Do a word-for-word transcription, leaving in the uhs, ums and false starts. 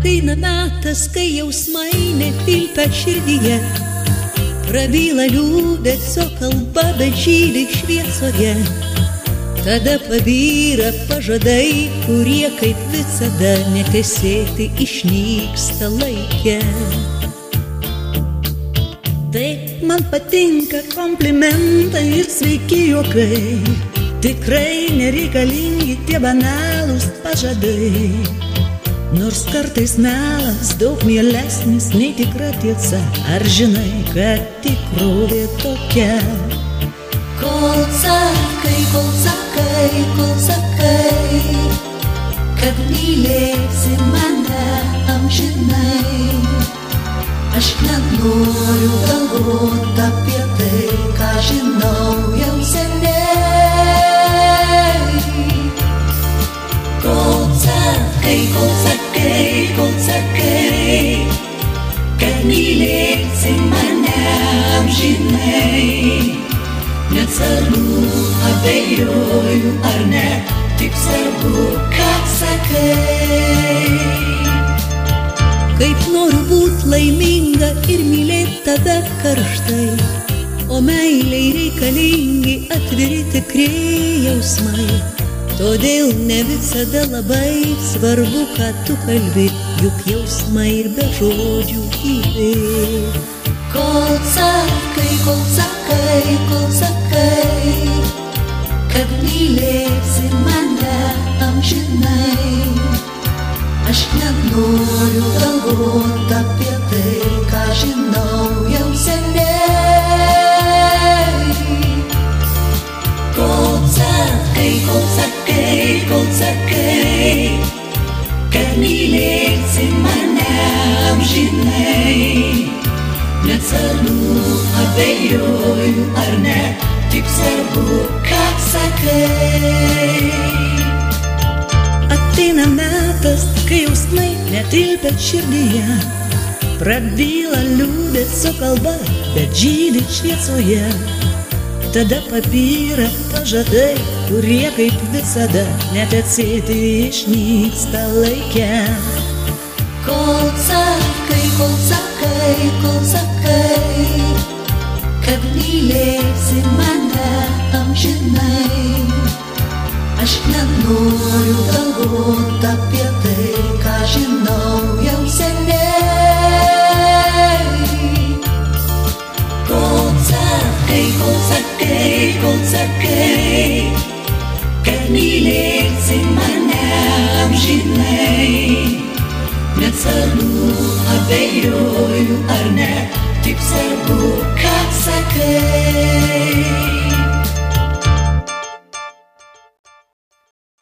Ateina metas, kai jausmai netilpia širdyje, prabyla liūdesio kalba, bet žydi šviesoje. Tada pabyra pažadai, kurie kaip visada netesėti išnyksta laike. Taip man patinka komplimentai ir sveiki juokai, tikrai nereikalingi tie banalūs pažadai. Nors kartais melas daug mielesnis nei tikra tiesa, ar žinai, kad tikrovė tokia? Kol sakai, kol sakai, kol sakai, kad mylėsi mane amžinai, aš nenoriu galvot apie tai, ką žinau jau seniai. Kol sakai, kol sakai, kol sakai, kad mylėsi mane amžinai, net svarbu abejoju ar ne, tik svarbu, ką sakai. Kaip noriu būt laiminga ir mylėt tave karštai, o meiliai reikalingi atviri tikri jausmai. Todėl ne visada labai svarbu, ką tu kalbi, juk jausmai ir be žodžių gyvi. Kol sakai, kol sakai, kol sakai, kad mylėsi mane amžinai, aš nenoriu galvot apie tai, ką žinau jau seniai. Kol sakai, kol sakai, kol sakai, kad mylėsi mane amžinai, net svarbu abejoju ar ne, tik svarbu, ką sakai. Ateina metas, kai jausmai netilpia širdyje, prabyla liūdesio kalba, bet žydi šviesoje. Tada pabyra pažadai, kurie kaip visada netesėti išnyksta laike. Kol sakai, kol sakai, kol sakai, kad mylėsi mane amžinai, aš nenoriu galvot apie tai, ką žinau jau seniai. Kol sakai, kol sakai, kol sakai, kad mylėsi mane amžinai, net svarbu abejoju ar ne, tik svarbu, ką sakai.